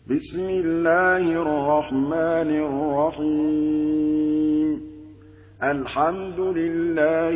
بسم الله الرحمن الرحيم الحمد لله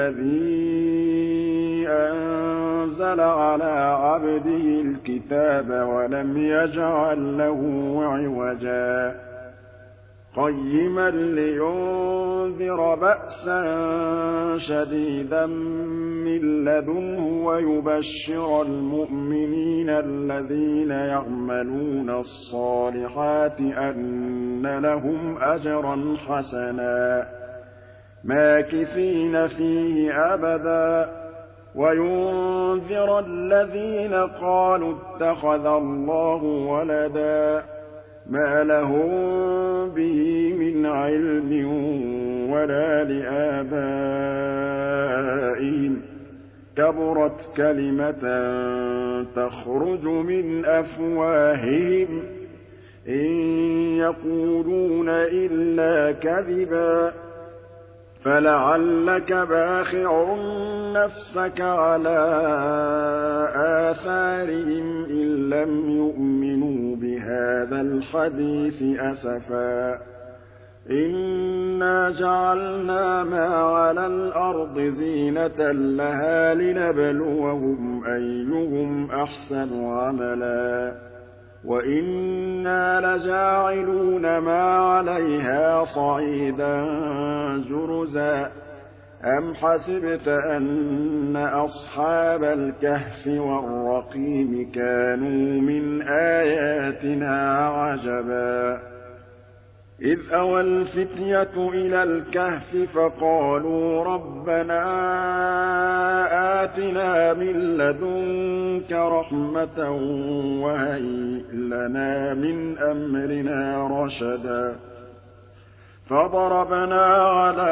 الذي أنزل على عبده الكتاب ولم يجعل له عوجا قيما لينذر بأسا شديدا من لدنه ويبشر المؤمنين الذين يعملون الصالحات أن لهم أجرا حسنا ماكثين فيه أبدا وينذر الذين قالوا اتخذ الله ولدا ما لهم به من علم ولا لآبائهم كبرت كلمة تخرج من أفواههم إن يقولون إلا كذبا فلعلك باخع نفسك على آثارهم إن لم يؤمنوا بهذا الحديث أسفا إنا جعلنا ما على الأرض زينة لها لنبلوهم أيهم أحسن عملا وإنا لجاعلون ما عليها صعيدا جرزا أم حسبت أن أصحاب الكهف والرقيم كانوا من آياتنا عجبا إذ أوى الفتية إلى الكهف فقالوا ربنا آتنا من لدنك رحمة وهيئ لنا من أمرنا رشدا فضربنا على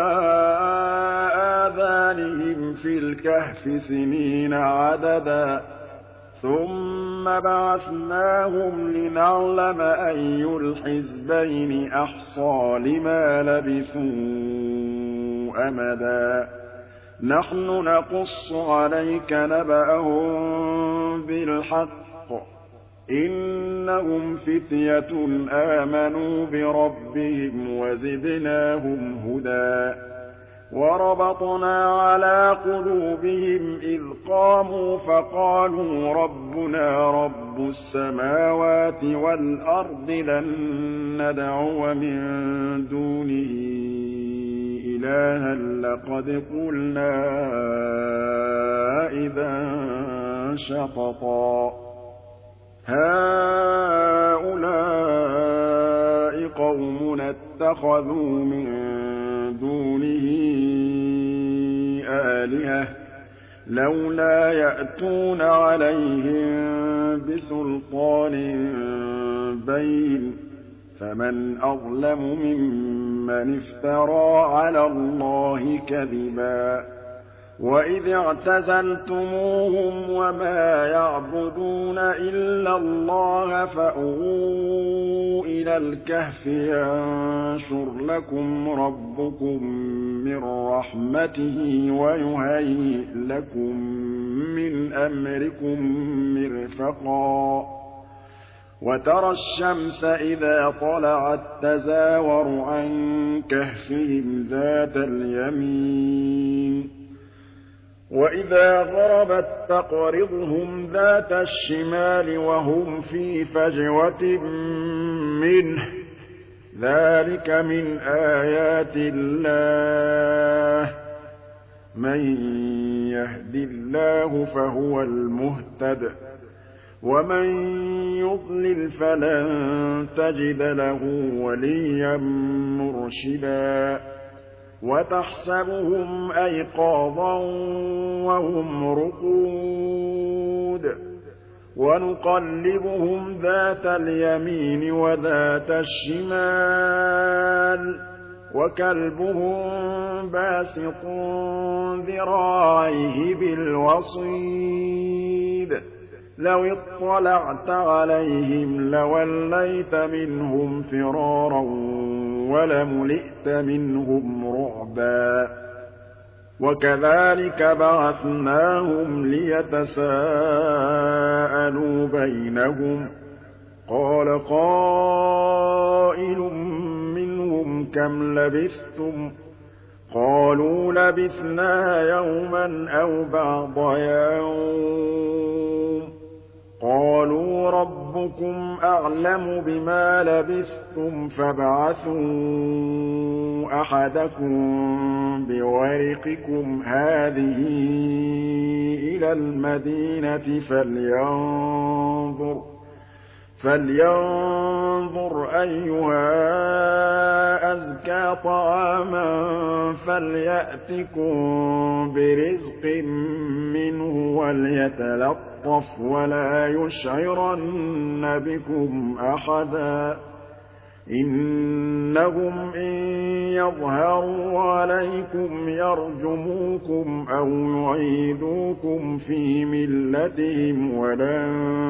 آذانهم في الكهف سنين عددا ثم بعثناهم لنعلم أي الحزبين أحصى لما لبثوا أمدا نحن نقص عليك نبأهم بالحق إنهم فتية آمنوا بربهم وزدناهم هدى وربطنا على قلوبهم إذ قاموا فقالوا ربنا رب السماوات والأرض لن ندعو من دونه إلها لقد قلنا إذا شططا هؤلاء قومنا اتخذوا من دونه آلهة لولا يأتون عليهم بسلطان بين فمن أظلم ممن افترى على الله كذبا وإذ اعتزلتموهم وما يعبدون إلا الله فأووا إلى الكهف ينشر لكم ربكم من رحمته ويهيئ لكم من أمركم مرفقا وترى الشمس إذا طلعت تزاور عن كهفهم ذات اليمين وإذا غربت تقرضهم ذات الشمال وهم في فجوة منه ذلك من آيات الله من يهد الله فهو المهتد ومن يضلل فلن تجد له وليا مرشدا وتحسبهم أيقاظا وهم رقود ونقلبهم ذات اليمين وذات الشمال وكلبهم باسط ذراعيه بالوصيد لو اطلعت عليهم لوليت منهم فرارا ولملئت منهم رعبا وكذلك بعثناهم ليتساءلوا بينهم قَالَ قَائِلٌ مِّنْهُمْ كَمْ لَبِثْتُمْ ۖ قَالُوا لَبِثْنَا يَوْمًا أَوْ بَعْضَ يَوْمٍ ۚ قَالُوا رَبُّكُمْ أَعْلَمُ بِمَا لَبِثْتُمْ فَابْعَثُوا أَحَدَكُم بِوَرِقِكُمْ هَٰذِهِ إِلَى الْمَدِينَةِ فَلْيَنظُرْ أَيُّهَا أَزْكَىٰ طَعَامًا فَلْيَأْتِكُم بِرِزْقٍ مِّنْهُ وَلْيَتَلَطَّفْ وَلَا يُشْعِرَنَّ بِكُمْ أَحَدًا إِنَّهُمْ إِن يَظْهَرُوا عَلَيْكُمْ يَرْجُمُوكُمْ أَوْ يُعِيدُوكُمْ فِي مِلَّتِهِمْ وَلَن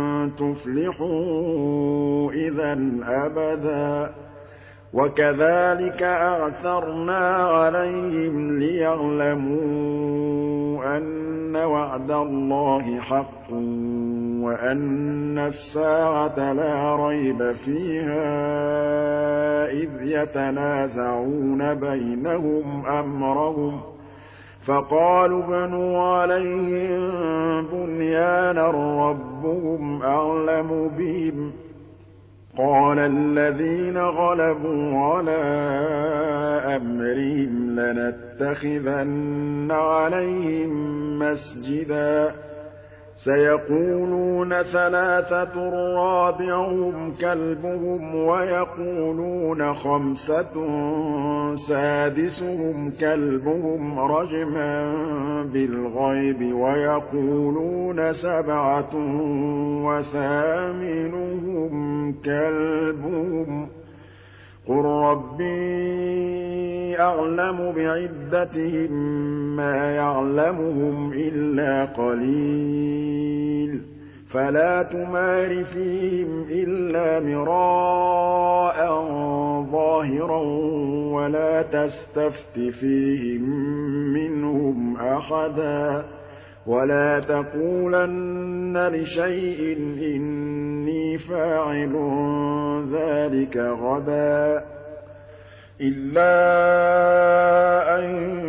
تُفْلِحُوا إِذًا أَبَدًا وَكَذَٰلِكَ أَعْثَرْنَا عَلَيْهِمْ لِيَعْلَمُوا أَنَّ وَعْدَ اللَّهِ حَقٌّ وَأَنَّ السَّاعَةَ لَا رَيْبَ فِيهَا إِذْ يَتَنَازَعُونَ بَيْنَهُمْ أَمْرَهُمْ فَقَالُوا ابْنُوا عَلَيْهِم بُنْيَانًا رَّبُّهُمْ أَعْلَمُ بِهِمْ ۚ قَالَ الَّذِينَ غَلَبُوا عَلَىٰ أَمْرِهِمْ لَنَتَّخِذَنَّ عَلَيْهِم مَّسْجِدًا سَيَقُولُونَ ثَلَاثَةٌ رَّابِعُهُمْ كَلْبُهُمْ وَيَقُولُونَ خَمْسَةٌ سَادِسُهُمْ كَلْبُهُمْ رَجْمًا بِالْغَيْبِ وَيَقُولُونَ سَبْعَةٌ وَثَامِنُهُمْ كَلْبُهُمْ ۚ قُل رَّبِّي أَعْلَمُ بِعِدَّتِهِم مَّا يَعْلَمُهُمْ إِلَّا قَلِيلٌ فَلَا تُمَارِ فِيهِمْ إِلَّا مِرَاءً ظَاهِرًا وَلَا تَسْتَفْتِ فِيهِم مِّنْهُمْ أَحَدًا وَلَا تَقُولَنَّ لِشَيْءٍ إِنِّي فَاعِلٌ ذَٰلِكَ غَدًا إِلَّا أَن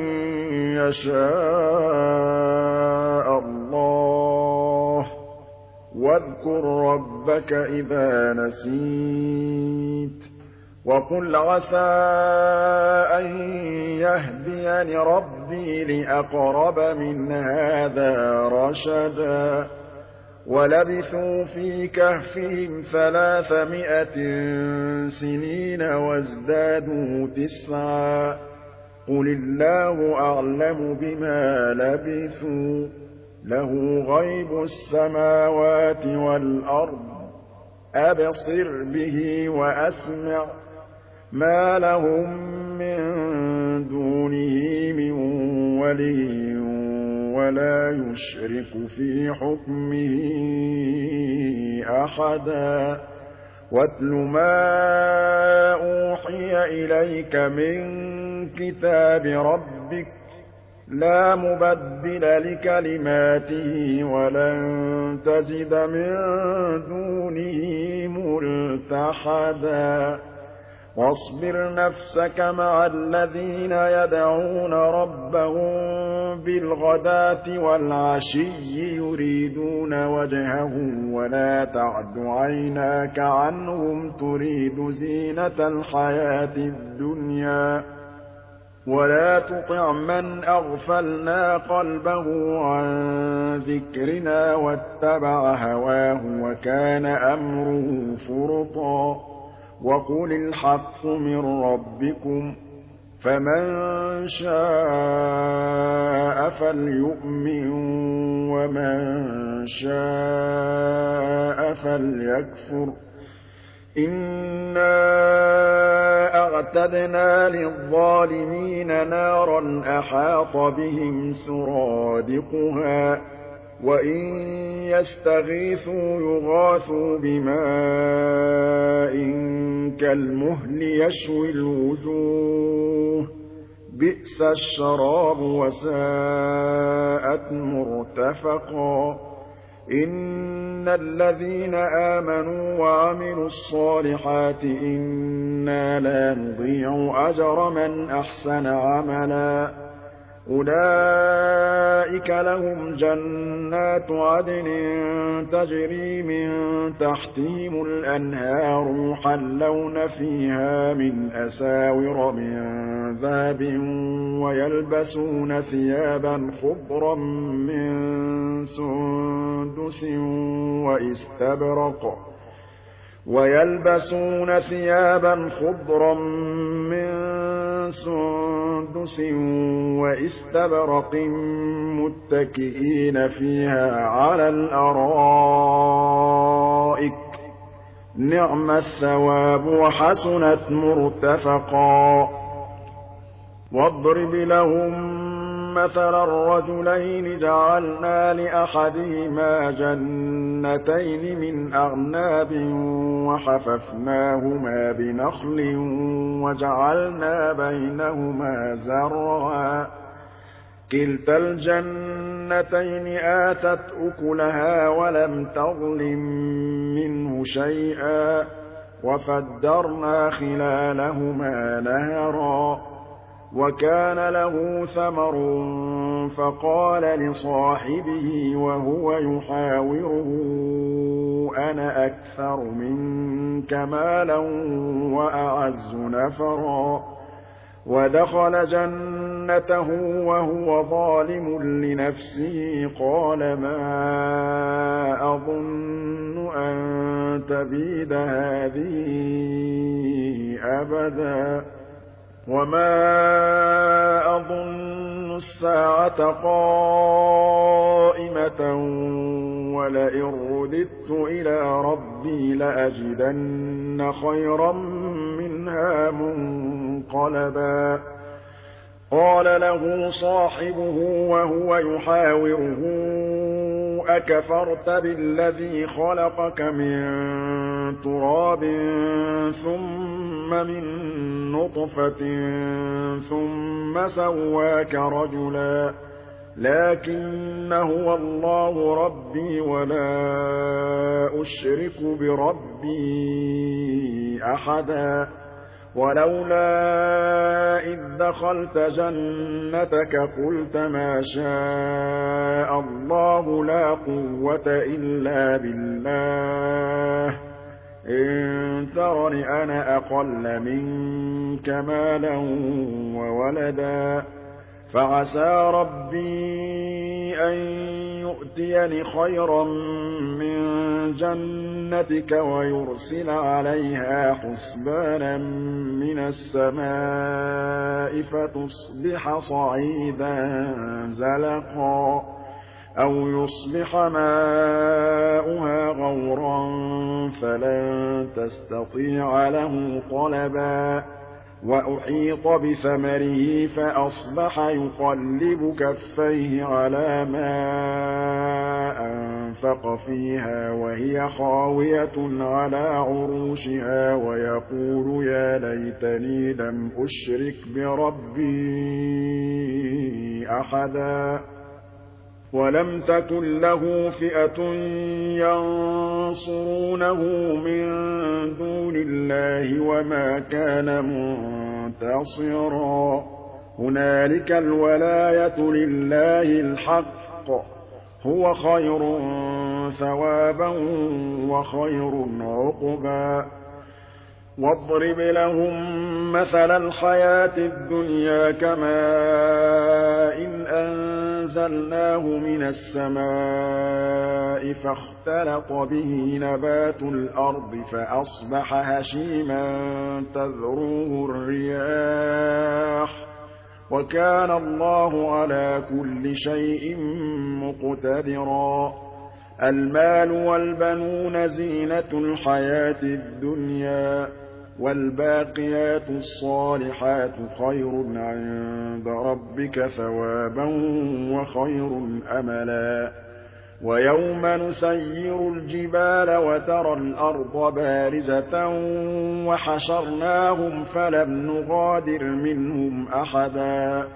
يَشَاءَ اللَّهُ ۚ وَاذْكُر رَّبَّكَ إِذَا نَسِيتَ وَقُلْ عَسَىٰ أَن يَهْدِيَنِ رَبِّي لِأَقْرَبَ مِنْ هَٰذَا رَشَدًا وَلَبِثُوا فِي كَهْفِهِمْ 300 سِنِينَ وَازْدَادُوا تِسْعًا ۚ قُلِ اللَّهُ أَعْلَمُ بِمَا لَبِثُوا ۖ لَهُ غَيْبُ السَّمَاوَاتِ وَالْأَرْضِ ۖ أَبْصِرْ بِهِ وَأَسْمِعْ ۚ مَا لَهُم مِّن دُونِهِ مِن وَلِيٍّ وَلَا يُشْرِكُ فِي حُكْمِهِ أَحَدًا وَاتْلُ مَا أُوحِيَ إِلَيْكَ مِن كِتَابِ رَبِّكَ ۖ لَا مُبَدِّلَ لِكَلِمَاتِهِ وَلَن تَجِدَ مِن دُونِهِ مُلْتَحَدًا وَاصْبِرْ نَفْسَكَ مَعَ الَّذِينَ يَدْعُونَ رَبَّهُم بِالْغَدَاةِ وَالْعَشِيِّ يُرِيدُونَ وَجْهَهُ وَلَا تَعْدُ عَيْنَاكَ عَنْهُمْ تُرِيدُ زِينَةَ الْحَيَاةِ الدُّنْيَا ۖ وَلَا تُطِعْ مَنْ أَغْفَلْنَا قَلْبَهُ عَن ذِكْرِنَا وَاتَّبَعَ هَوَاهُ وَكَانَ أَمْرُهُ فُرُطًا وَقُلِ الْحَقُّ مِن رَّبِّكُمْ ۖ فَمَن شَاءَ فَلْيُؤْمِن وَمَن شَاءَ فَلْيَكْفُرْ إِنَّا أَعْتَدْنَا لِلظَّالِمِينَ نَارًا أَحَاطَ بِهِمْ سُرَادِقُهَا وَإِن يَسْتَغِيثُوا يُغَاثُوا بِمَاءٍ كَالْمُهْلِ يَشْوِي الْوُجُوهَ بِئْسَ الشَّرَابُ وَسَاءَتْ مُرْتَفَقًا إِنَّ إِنَّ الَّذِينَ آمَنُوا وَعَمِلُوا الصَّالِحَاتِ إِنَّا لَا نُضِيعُ أَجْرَ مَنْ أَحْسَنَ عَمَلًا أُولَٰئِكَ لَهُمْ جَنَّاتُ عَدْنٍ تَجْرِي مِن تَحْتِهِمُ الْأَنْهَارُ يُحَلَّوْنَ فِيهَا مِنْ أَسَاوِرَ مِن ذَهَبٍ وَيَلْبَسُونَ ثِيَابًا خُضْرًا مِّن سُندُسٍ وَإِسْتَبْرَقٍ مُّتَّكِئِينَ فِيهَا عَلَى الْأَرَائِكِ ۚ نِعْمَ الثَّوَابُ وَحَسُنَتْ مُرْتَفَقًا وَاضْرِبْ لَهُم مَّثَلًا رَّجُلَيْنِ جَعَلْنَا لِأَحَدِهِمَا جَنَّتَيْنِ مِنْ أَعْنَابٍ وَحَفَفْنَاهُمَا بِنَخْلٍ وَجَعَلْنَا بَيْنَهُمَا زَرْعًا كِلْتَا الْجَنَّتَيْنِ آتَتْ أُكُلَهَا وَلَمْ تَظْلِم مِّنْهُ شَيْئًا وَفَجَّرْنَا خِلَالَهُمَا نَهَرًا وَكَانَ لَهُ ثَمَرٌ فَقَالَ لِصَاحِبِهِ وَهُوَ يُحَاوِرُهُ أَنَا أَكْثَرُ مِنكَ مَالًا وَأَعَزُّ نَفَرًا وَدَخَلَ جَنَّتَهُ وَهُوَ ظَالِمٌ لِّنَفْسِهِ قَالَ مَا أَظُنُّ أَن تَبِيدَ هَٰذِهِ أَبَدًا وَمَا أَظُنُّ السَّاعَةَ قَائِمَةً وَلَئِن رُّدِدتُّ إِلَىٰ رَبِّي لَأَجِدَنَّ خَيْرًا مِّنْهَا مُنقَلَبًا قَالَ لَهُ صَاحِبُهُ وَهُوَ يُحَاوِرُهُ أَكَفَرْتَ بِالَّذِي خَلَقَكَ مِن تُرَابٍ ثُمَّ مِن نُّطْفَةٍ ثُمَّ سَوَّاكَ رَجُلًا لَّٰكِنَّ هُوَ اللَّهُ رَبِّي وَلَا أُشْرِكُ بِرَبِّي أَحَدًا وَلَوْلَا إِذ دَّخَلْتَ جَنَّتَكَ قُلْتَ مَا شَاءَ اللَّهُ لَا قُوَّةَ إِلَّا بِاللَّهِ إِن تَرَنِ أَنَا أَقَلَّ مِنكَ مَالًا وَوَلَدًا فَعَسَىٰ رَبِّي أَن يُؤْتِيَنِ خَيْرًا مِّن جَنَّتِكَ وَيُرْسِلَ عَلَيْهَا حُسْبَانًا مِّنَ السَّمَاءِ فَتُصْبِحَ صَعِيدًا زَلَقًا أَوْ يُصْبِحَ مَاؤُهَا غَوْرًا فَلَن تَسْتَطِيعَ لَهُ طَلَبًا وَأُحِيطَ بِثَمَرِهِ فَأَصْبَحَ يُقَلِّبُ كَفَّيْهِ عَلَىٰ مَا أَنفَقَ فِيهَا وَهِيَ خَاوِيَةٌ عَلَىٰ عُرُوشِهَا وَيَقُولُ يَا لَيْتَنِي لَمْ أُشْرِكْ بِرَبِّي أَحَدًا وَلَمْ تَكُن لَّهُ فِئَةٌ يَنصُرُونَهُ مِن دُونِ اللَّهِ وَمَا كَانَ مُنتَصِرًا هُنَالِكَ الْوَلَايَةُ لِلَّهِ الْحَقِّ هُوَ خَيْرٌ ثَوَابًا وَخَيْرٌ عُقْبًا وَاضْرِبْ لَهُم مَّثَلَ الْحَيَاةِ الدُّنْيَا كَمَاءٍ أَنزَلْنَاهُ مِنَ السَّمَاءِ فَاخْتَلَطَ بِهِ نَبَاتُ الْأَرْضِ فَأَصْبَحَ هَشِيمًا تَذْرُوهُ الرِّيَاحُ ۗ وَكَانَ اللَّهُ عَلَىٰ كُلِّ شَيْءٍ مُّقْتَدِرًا الْمَالُ وَالْبَنُونَ زِينَةُ الْحَيَاةِ الدُّنْيَا وَالْبَاقِيَاتُ الصَّالِحَاتُ خَيْرٌ عِندَ رَبِّكَ ثَوَابًا وَخَيْرٌ أَمَلًا وَيَوْمَ نُسَيِّرُ الْجِبَالَ وَتَرَى الْأَرْضَ بَارِزَةً وَحَشَرْنَاهُمْ فَلَمْ نُغَادِرْ مِنْهُمْ أَحَدًا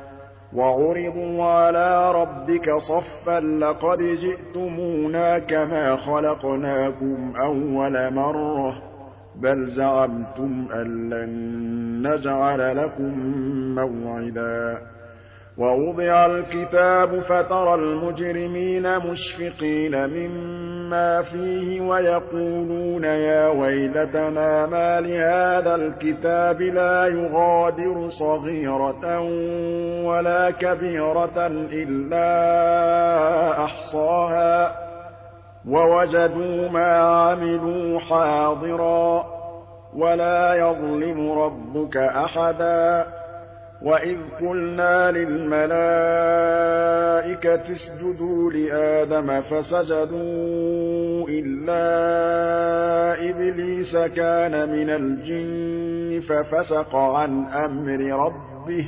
وَعُرِضُوا عَلَىٰ رَبِّكَ صَفًّا لَّقَدْ جِئْتُمُونَا كَمَا خَلَقْنَاكُمْ أَوَّلَ مَرَّةٍ بَلْ زَعَمْتُمْ أَن لَّن نَّجْعَلَ لَكُم مَّوْعِدًا وَوُضِعَ الْكِتَابُ فَتَرَى الْمُجْرِمِينَ مُشْفِقِينَ مِمَّا فِيهِ وَيَقُولُونَ يَا وَيْلَتَنَا مَالِ هَٰذَا الْكِتَابِ لَا يُغَادِرُ صَغِيرَةً وَلَا كَبِيرَةً إِلَّا أَحْصَاهَا وَوَجَدُوا مَا عَمِلُوا حَاضِرًا وَلَا يَظْلِمُ رَبُّكَ أَحَدًا وَإِذْ قُلْنَا لِلْمَلَائِكَةِ اسْجُدُوا لِآدَمَ فَسَجَدُوا إِلَّا إِبْلِيسَ كَانَ مِنَ الْجِنِّ فَفَسَقَ عَنْ أَمْرِ رَبِّهِ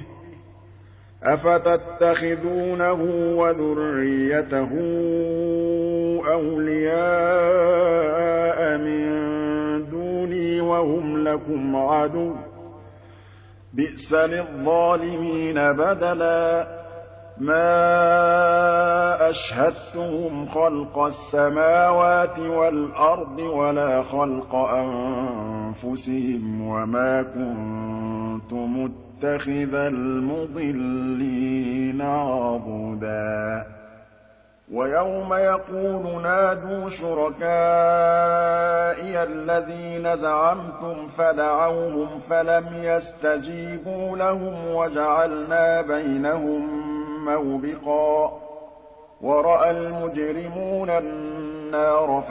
أَفَتَتَّخِذُونَهُ وَذُرِّيَّتَهُ أَوْلِيَاءَ مِن دُونِي وَهُمْ لَكُمْ عَدُوٌّ ۚ بِئْسَ لِلظَّالِمِينَ بَدَلًا مَا أَشْهَدتُّهُمْ خَلْقَ السَّمَاوَاتِ وَالْأَرْضِ وَلَا خَلْقَ أَنفُسِهِمْ وَمَا كُنتُ مُتَّخِذَ الْمُضِلِّينَ عَضُدًا وَيَوْمَ يَقُولُ نَادُوا شُرَكَائِيَ الَّذِينَ زَعَمْتُمْ فَدَعَوْهُمْ فَلَمْ يَسْتَجِيبُوا لَهُمْ وَجَعَلْنَا بَيْنَهُم مَّوْبِقًا وَرَأَى الْمُجْرِمُونَ النَّارَ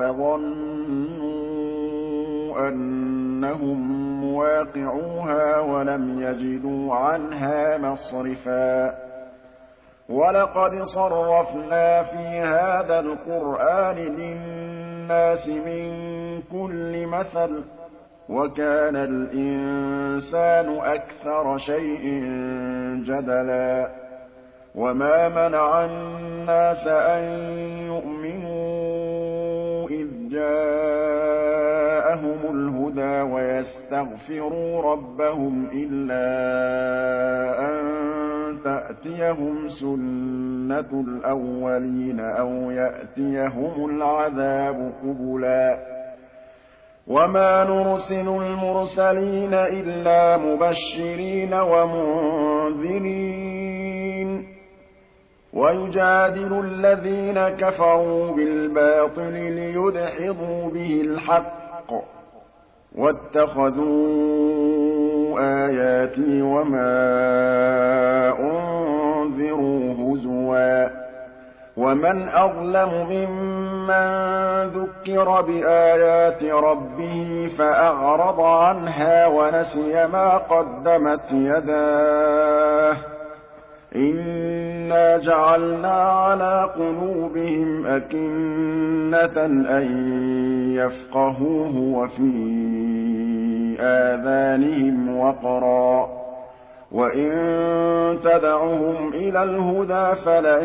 فَظَنُّوا أَنَّهُم مُّوَاقِعُوهَا وَلَمْ يَجِدُوا عَنْهَا مَصْرِفًا وَلَقَدْ صَرَّفْنَا فِي هَٰذَا الْقُرْآنِ لِلنَّاسِ مِن كُلِّ مَثَلٍ ۚ وَكَانَ الْإِنسَانُ أَكْثَرَ شَيْءٍ جَدَلًا وَمَا مَنَعَ النَّاسَ أَن يُؤْمِنُوا إِذْ جَاءَهُمُ الْهُدَىٰ وَيَسْتَغْفِرُوا رَبَّهُمْ إِلَّا أَن تَأْتِيَهُمْ سُنَّةُ الْأَوَّلِينَ أَوْ يَأْتِيَهُمُ الْعَذَابُ قُبُلًا وَمَا نُرْسِلُ الْمُرْسَلِينَ إِلَّا مُبَشِّرِينَ وَمُنذِرِينَ وَيُجَادِلُ الَّذِينَ كَفَرُوا بِالْبَاطِلِ لِيُدْحِضُوا بِهِ الْحَقَّ وَاتَّخَذُوا آيَاتِي وَمَا أُنذِرُوا هُزُوًا وَمَنْ أَظْلَمُ مِمَّن ذُكِّرَ بِآيَاتِ رَبِّهِ فَأَعْرَضَ عَنْهَا وَنَسِيَ مَا قَدَّمَتْ يَدَاهُ ۚ إِنَّا جَعَلْنَا عَلَىٰ قُلُوبِهِمْ أَكِنَّةً أَن يَفْقَهُوهُ وَفِي آذَانِهِمْ وَقْرًا ۚ وَإِن تَدْعُهُمْ إِلَى الْهُدَىٰ فَلَن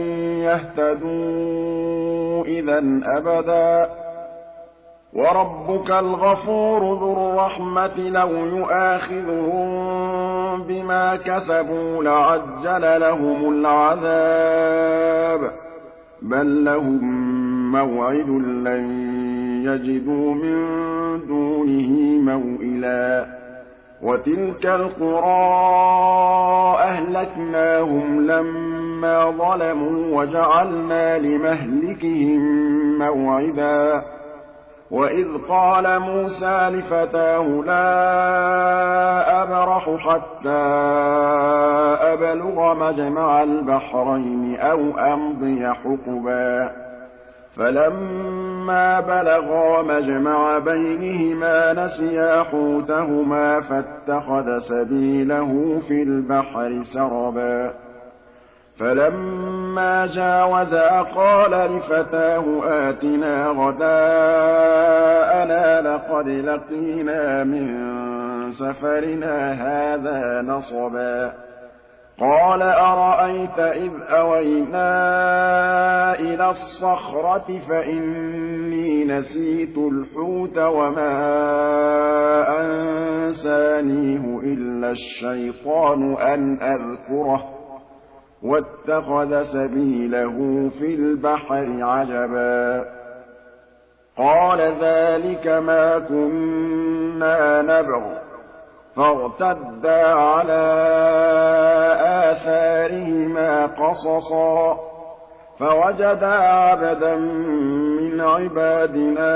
يَهْتَدُوا إِذًا أَبَدًا وَرَبُّكَ الْغَفُورُ ذُو الرَّحْمَةِ ۖ لَوْ يُؤَاخِذُهُم بِمَا كَسَبُوا لَعَجَّلَ لَهُمُ الْعَذَابَ ۚ بَل لَّهُم مَّوْعِدٌ لَّن يَجِدُوا مِن دُونِهِ مَوْئِلًا وَتِلْكَ الْقُرَىٰ أَهْلَكْنَاهُمْ لَمَّا ظَلَمُوا وَجَعَلْنَا لِمَهْلِكِهِم مَّوْعِدًا وَإِذْ قَالَ مُوسَىٰ لِفَتَاهُ لَا أَبْرَحُ حَتَّىٰ أَبْلُغَ مَجْمَعَ الْبَحْرَيْنِ أَوْ أَمْضِيَ حُقُبًا فَلَمَّا بَلَغَا مَجْمَعَ بَيْنِهِمَا نَسِيَا حُوتَهُمَا فَاتَّخَذَ سَبِيلَهُ فِي الْبَحْرِ سَرَبًا فَلَمَّا جَاوَزَا قَالَ لِفَتَاهُ آتِنَا غَدَاءَنَا لَقَدْ لَقِينَا مِن سَفَرِنَا هَٰذَا نَصَبًا قَالَ أَرَأَيْتَ إِذْ أَوَيْنَا إِلَى الصَّخْرَةِ فَإِنِّي نَسِيتُ الْحُوتَ وَمَا أَنسَانِيهُ إِلَّا الشَّيْطَانُ أَنْ أَذْكُرَهُ واتخذ سبيله في البحر عجبا قال ذلك ما كنا نبغ فارتدا على آثارهما قصصا فوجدا عبدا من عبادنا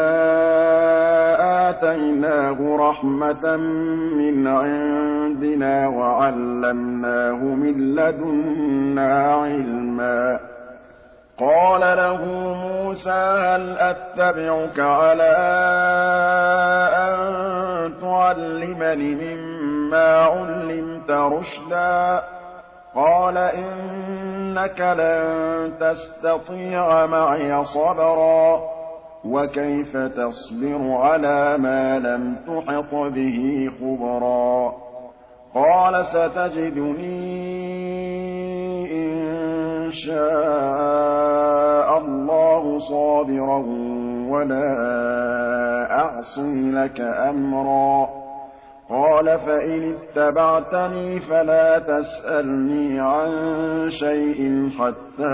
آتيناه رحمة من عندنا وعلمناه من لدنا علما قال له موسى هل أتبعك على أن تعلمني مما علمت رشدا قال إنك لن تستطيع معي صبرا وكيف تصبر على ما لم تحط به خبرا قال ستجدني إن شاء الله صابرا ولا أعصي لك أمرا قال فإن اتبعتني فلا تسألني عن شيء حتى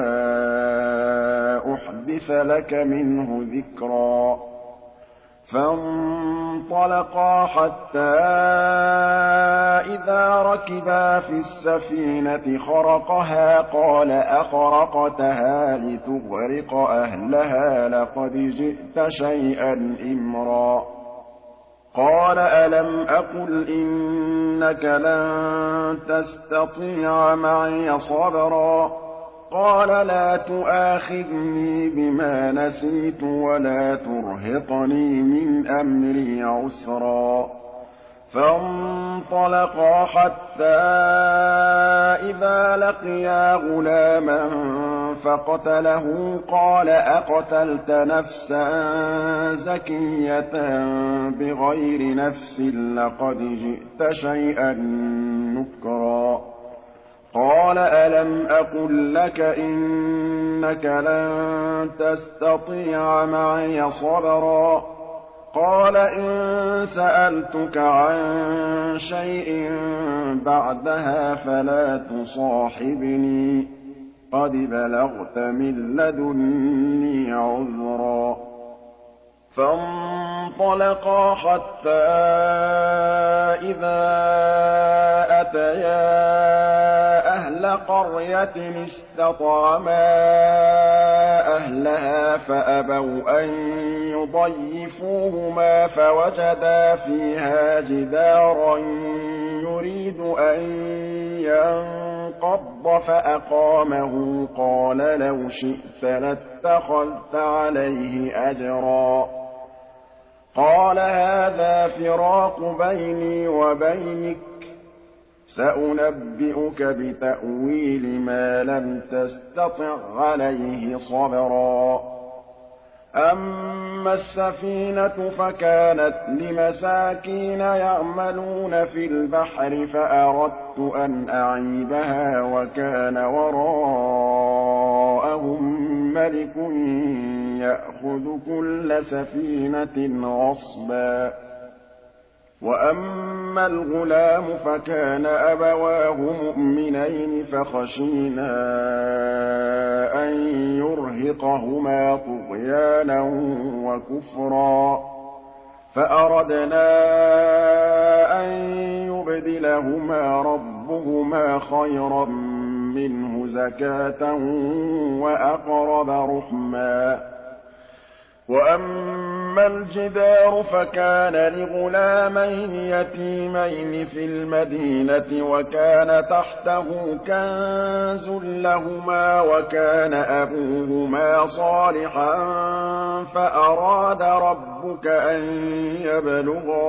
أحدث لك منه ذكرا فانطلقا حتى إذا ركبا في السفينة خرقها قال أخرقتها لتغرق أهلها لقد جئت شيئا إمرا قال ألم أقل إنك لن تستطيع معي صبرا قال لا تؤاخذني بما نسيت ولا ترهقني من أمري عسرا فانطلقا حتى إذا لقيا غلاما فقتله قال أقتلت نفسا زكية بغير نفس لقد جئت شيئا نكرا قال ألم أقل لك إنك لن تستطيع معي صبرا قال إن سألتك عن شيء بعدها فلا تصاحبني قد بلغت من لدني عذرا فانطلقا حتى إذا أتيا أهل قرية استطعما أهلها فأبوا أن يضيفوهما فوجدا فيها جدارا يريد أن ينقض فأقامه قال لو شئت لاتخذت عليه أجرا قال هذا فراق بيني وبينك سأنبئك بتأويل ما لم تستطع عليه صبرا أما السفينة فكانت لمساكين يعملون في البحر فأردت أن أعيبها وكان وراءهم ملك يأخذ كل سفينة غصبا وأما الغلام فكان أبواه مؤمنين فخشينا أن يرهقهما طغيانا وكفرا فأردنا أن يبدلهما ربهما خيرا منه زكاة وأقرب رحما وأما الجدار فكان لغلامين يتيمين في المدينة وكان تحته كنز لهما وكان أبوهما صالحا فأراد ربك أن يبلغا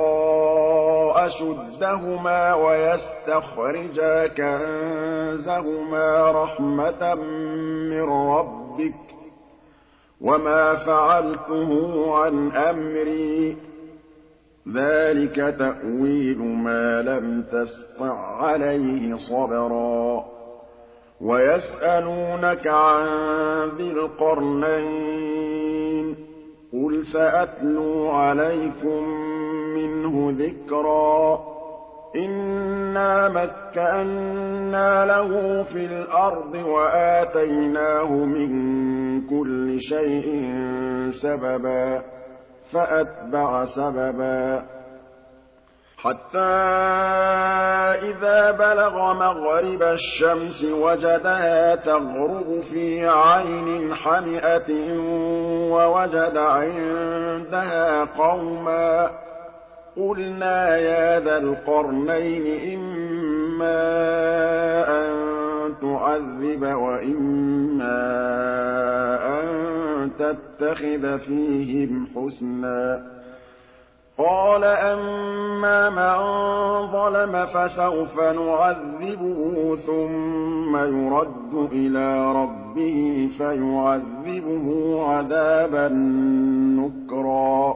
أشدهما ويستخرجا كنزهما رحمة من ربك وما فعلته عن أمري ذلك تأويل ما لم تسطع عليه صبرا ويسألونك عن ذي القرنين قل سأتلو عليكم منه ذكرا إنه إِنَّا مَكَّنَّا لَهُ فِي الْأَرْضِ وَآتَيْنَاهُ مِن كُلِّ شَيْءٍ سَبَبًا فَأَتْبَعَ سَبَبًا حَتَّىٰ إِذَا بَلَغَ مَغْرِبَ الشَّمْسِ وَجَدَهَا تَغْرُبُ فِي عَيْنٍ حَمِئَةٍ وَوَجَدَ عِندَهَا قَوْمًا قُلْنَا يَا ذَا الْقَرْنَيْنِ إِمَّا أَن تُعَذِّبَ وَإِمَّا أَن تَتَّخِذَ فِيهِمْ حُسْنًا قَالَ أَمَّا مَن ظَلَمَ فَسَوْفَ نُعَذِّبُهُ ثُمَّ يُرَدُّ إِلَىٰ رَبِّهِ فَيُعَذِّبُهُ عَذَابًا نُّكْرًا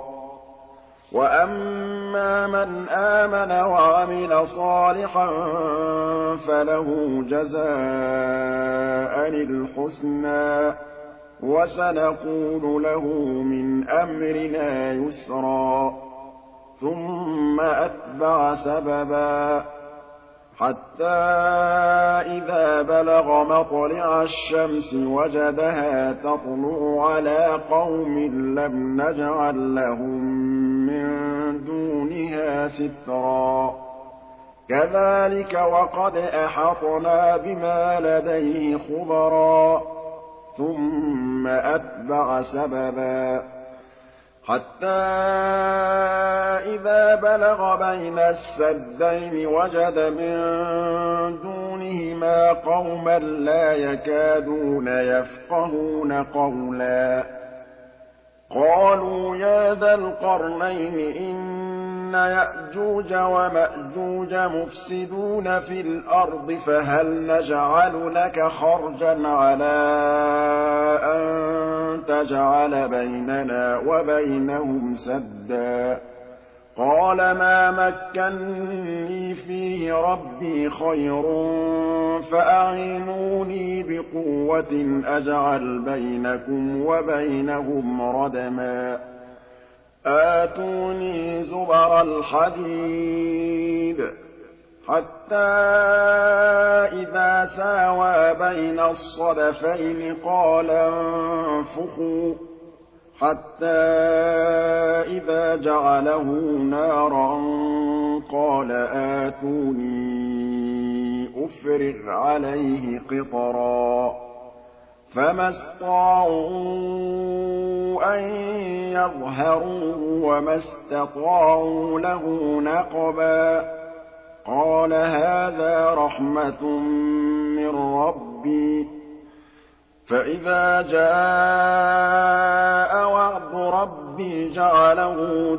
وَأَمَّا مَنْ آمَنَ وَعَمِلَ صَالِحًا فَلَهُ جَزَاءً الْحُسْنَىٰ وَسَنَقُولُ لَهُ مِنْ أَمْرِنَا يُسْرًا ثُمَّ أَتْبَعَ سَبَبًا حَتَّىٰ إِذَا بَلَغَ مَطْلِعَ الشَّمْسِ وَجَدَهَا تَطْلُعُ عَلَىٰ قَوْمٍ لَّمْ نَجْعَل لَّهُم مِّن دُونِهَا سِتْرًا كَذَٰلِكَ وَقَدْ أَحَطْنَا بِمَا لَدَيْهِ خُبْرًا ثُمَّ أَتْبَعَ سَبَبًا حَتَّىٰ إِذَا بَلَغَ بَيْنَ السَّدَّيْنِ وَجَدَ مِن دُونِهِمَا قَوْمًا لَّا يَكَادُونَ يَفْقَهُونَ قَوْلًا قَالُوا يَا ذَا الْقَرْنَيْنِ إِنَّ يَأْجُوجَ وَمَأْجُوجَ مُفْسِدُونَ فِي الْأَرْضِ فَهَلْ نَجْعَلُ لَكَ خَرْجًا عَلَىٰ أَن تَجْعَلَ بَيْنَنَا وَبَيْنَهُمْ سَدًّا قَالَ مَا مَكَّنِّي فِيهِ رَبِّي خَيْرٌ فَأَعِينُونِي بِقُوَّةٍ أَجْعَلْ بَيْنَكُمْ وَبَيْنَهُمْ رَدْمًا آتُونِي زُبَرَ الْحَدِيدِ حَتَّىٰ إِذَا سَاوَىٰ بَيْنَ الصَّدَفَيْنِ قَالَ انفُخُوا حَتَّىٰ إِذَا جَعَلَهُ نَارًا قَالَ آتُونِي أُفْرِغْ عَلَيْهِ قِطْرًا فَمَا اسْطَاعُوا أَن يَظْهَرُوهُ وَمَا اسْتَطَاعُوا لَهُ نَقْبًا قَالَ هَٰذَا رَحْمَةٌ مِّن رَّبِّي فَإِذَا جَاءَ وَعْدُ رَبِّي جَعَلَهُ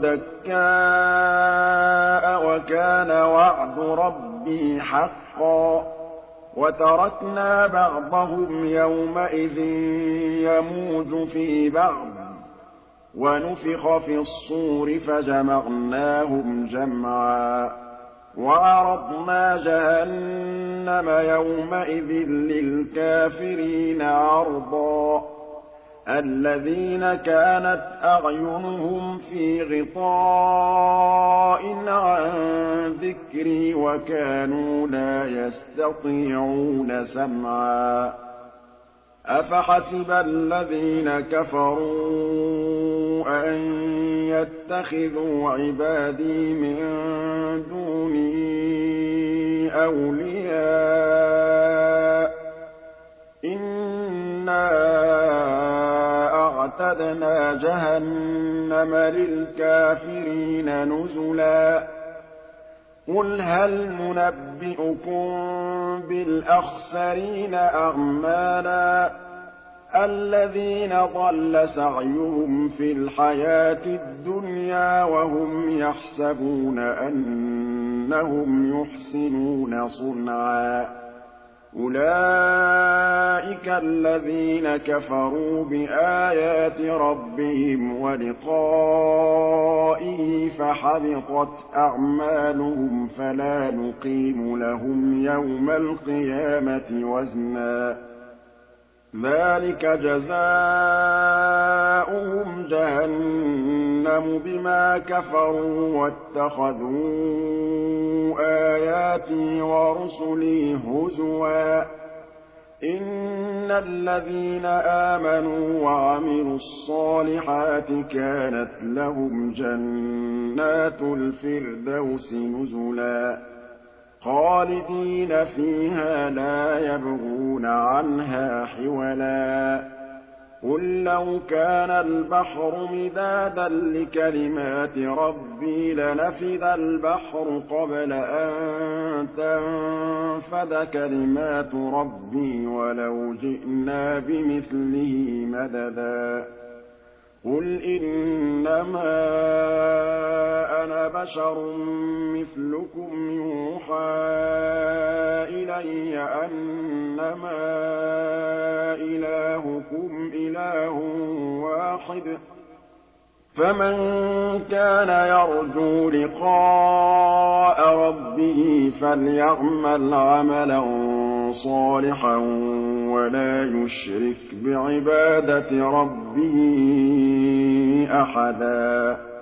دَكَّاءَ وَكَانَ وَعْدُ رَبِّي حَقًّا وَتَرَكْنَا بَعْضَهُمْ يَوْمَئِذٍ يَمُوجُ فِي بَعْضٍ وَنُفِخَ فِي الصُّورِ فَجَمَعْنَاهُمْ جَمْعًا وَعَرَضْنَا جَهَنَّمَ يَوْمَئِذٍ لِّلْكَافِرِينَ عَرْضًا الَّذِينَ كَانَتْ أَعْيُنُهُمْ فِي غِطَاءٍ عَن ذِكْرِي وَكَانُوا لَا يَسْتَطِيعُونَ سَمْعًا أَفَحَسِبَ الَّذِينَ كَفَرُوا أَن يَتَّخِذُوا عِبَادِي مِن دُونِي أَوْلِيَاءَ إِنَّا أَعْتَدْنَا جَهَنَّمَ لِلْكَافِرِينَ نُزُلًا قُلْ هَلْ نُنَبِّئُكُم بِالْأَخْسَرِينَ أَعْمَالًا الَّذِينَ ضَلَّ سَعْيُهُمْ فِي الْحَيَاةِ الدُّنْيَا وَهُمْ يَحْسَبُونَ أَنَّهُمْ يُحْسِنُونَ صُنْعًا أُولَٰئِكَ الَّذِينَ كَفَرُوا بِآيَاتِ رَبِّهِمْ وَلِقَائِهِ فَحَبِطَتْ أَعْمَالُهُمْ فَلَا نُقِيمُ لَهُمْ يَوْمَ الْقِيَامَةِ وَزْنًا ذَٰلِكَ جَزَاؤُهُمْ جَهَنَّمُ بِمَا كَفَرُوا وَاتَّخَذُوا آيَاتِي وَرُسُلِي هُزُوًا ۚ إِنَّ الَّذِينَ آمَنُوا وَعَمِلُوا الصَّالِحَاتِ كَانَتْ لَهُمْ جَنَّاتُ الْفِرْدَوْسِ نُزُلًا خَالِدِينَ فِيهَا لَا يَبْغُونَ عَنْهَا حِوَلًا قُل لَّوْ كَانَ الْبَحْرُ مِدَادًا لِّكَلِمَاتِ رَبِّي لَنَفِدَ الْبَحْرُ قَبْلَ أَن تَنفَدَ كَلِمَاتُ رَبِّي وَلَوْ جِئْنَا بِمِثْلِهِ مَدَدًا قُلْ إِنَّمَا أَنَا بَشَرٌ مِّثْلُكُمْ يُوحَىٰ إِلَيَّ أَنَّمَا إِلَٰهُكُمْ إِلَٰهٌ وَاحِدٌ ۖ فَمَن كَانَ يَرْجُو لِقَاءَ رَبِّهِ فَلْيَعْمَلْ عَمَلًا صَالِحًا وَلَا يُشْرِكْ بِعِبَادَةِ رَبِّهِ أَحَدًا